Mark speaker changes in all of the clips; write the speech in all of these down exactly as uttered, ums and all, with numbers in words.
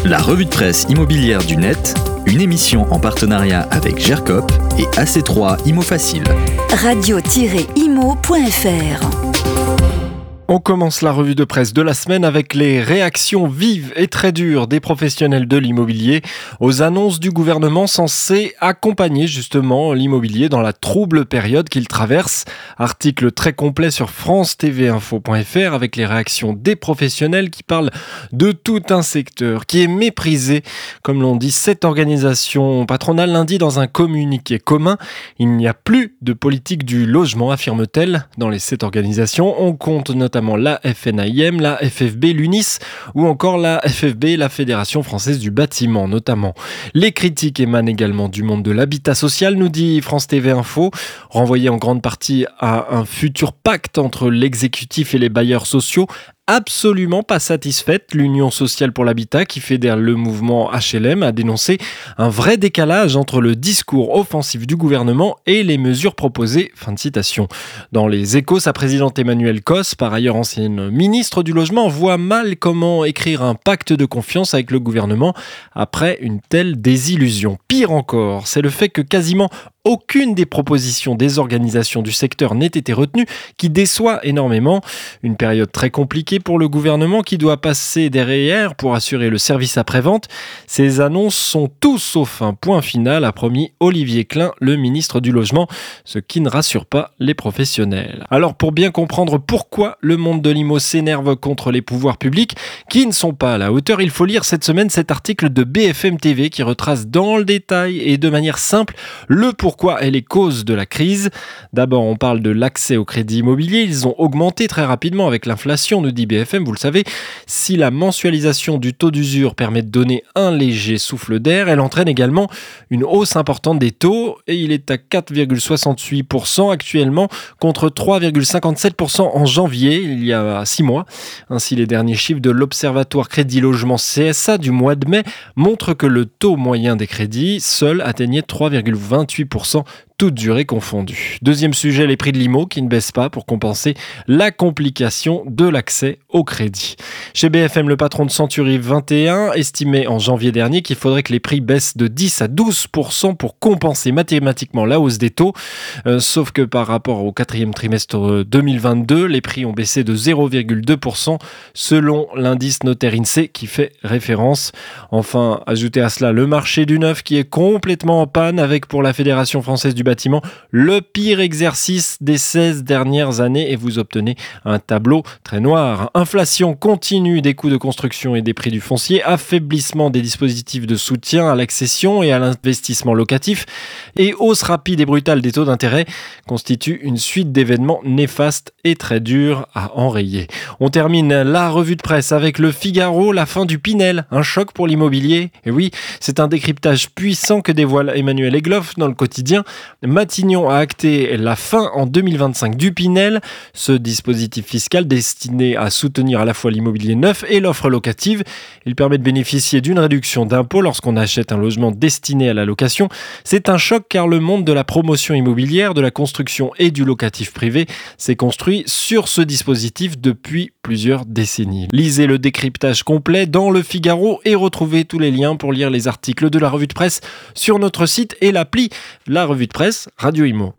Speaker 1: La revue de presse immobilière du net, une émission en partenariat avec Gercop et A C trois Imo Facile.
Speaker 2: radio tiret imo point f r.
Speaker 3: On commence la revue de presse de la semaine avec les réactions vives et très dures des professionnels de l'immobilier aux annonces du gouvernement censé accompagner justement l'immobilier dans la trouble période qu'il traverse. Article très complet sur france t v info point f r avec les réactions des professionnels qui parlent de tout un secteur qui est méprisé. Comme l'ont dit cette organisation patronale lundi dans un communiqué commun, il n'y a plus de politique du logement, affirme-t-elle. Dans les sept organisations, on compte notamment la F N A I M, la F F B, l'UNIS ou encore la F F B, la Fédération Française du Bâtiment notamment. Les critiques émanent également du monde de l'habitat social, nous dit France T V Info, renvoyé en grande partie à un futur pacte entre l'exécutif et les bailleurs sociaux. Absolument pas satisfaite, l'Union sociale pour l'habitat qui fédère le mouvement H L M a dénoncé un vrai décalage entre le discours offensif du gouvernement et les mesures proposées. Fin de citation. Dans les Échos, sa présidente Emmanuelle Cos, par ailleurs ancienne ministre du Logement, voit mal comment écrire un pacte de confiance avec le gouvernement après une telle désillusion. Pire encore, c'est le fait que quasiment aucune des propositions des organisations du secteur n'ait été retenue, qui déçoit énormément. Une période très compliquée pour le gouvernement qui doit passer derrière pour assurer le service après-vente. Ces annonces sont tout sauf un point final, a promis Olivier Klein, le ministre du Logement, ce qui ne rassure pas les professionnels. Alors pour bien comprendre pourquoi le monde de l'I M O s'énerve contre les pouvoirs publics qui ne sont pas à la hauteur, il faut lire cette semaine cet article de B F M T V qui retrace dans le détail et de manière simple le pourquoi et les causes de la crise. D'abord, on parle de l'accès au crédit immobilier. Ils ont augmenté très rapidement avec l'inflation, nous dit B F M. Vous le savez, si la mensualisation du taux d'usure permet de donner un léger souffle d'air, elle entraîne également une hausse importante des taux et il est à quatre virgule soixante-huit pour cent actuellement contre trois virgule cinquante-sept pour cent en janvier, il y a six mois. Ainsi, les derniers chiffres de l'Observatoire Crédit Logement C S A du mois de mai montrent que le taux moyen des crédits seul atteignait trois virgule vingt-huit pour cent toute durée confondue. Deuxième sujet, les prix de l'I M O qui ne baissent pas pour compenser la complication de l'accès au crédit. Chez B F M, le patron de Century vingt et un estimait en janvier dernier qu'il faudrait que les prix baissent de dix à douze pour cent pour compenser mathématiquement la hausse des taux. Euh, sauf que par rapport au quatrième trimestre deux mille vingt-deux, les prix ont baissé de zéro virgule deux pour cent selon l'indice notaire I N S E E qui fait référence. Enfin, ajoutez à cela le marché du neuf qui est complètement en panne avec pour la Fédération Française du Bâtiment le pire exercice des seize dernières années et vous obtenez un tableau très noir. Inflation continue des coûts de construction et des prix du foncier, affaiblissement des dispositifs de soutien à l'accession et à l'investissement locatif et hausse rapide et brutale des taux d'intérêt constituent une suite d'événements néfastes et très durs à enrayer. On termine la revue de presse avec le Figaro, la fin du Pinel, un choc pour l'immobilier. Et oui, c'est un décryptage puissant que dévoile Emmanuel Egloff dans le quotidien. Matignon a acté la fin en deux mille vingt-cinq du Pinel, ce dispositif fiscal destiné à soutenir à la fois l'immobilier neuf et l'offre locative. Il permet de bénéficier d'une réduction d'impôt lorsqu'on achète un logement destiné à la location. C'est un choc car le monde de la promotion immobilière, de la construction et du locatif privé s'est construit sur ce dispositif depuis plusieurs décennies. Lisez le décryptage complet dans le Figaro et retrouvez tous les liens pour lire les articles de la revue de presse sur notre site et l'appli La Revue de Presse Radio Imo.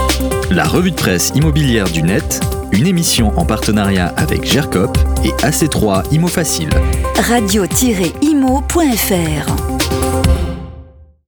Speaker 1: La revue de presse immobilière du net, une émission en partenariat avec Gercop et A C trois Imo Facile.
Speaker 2: radio tiret imo point f r.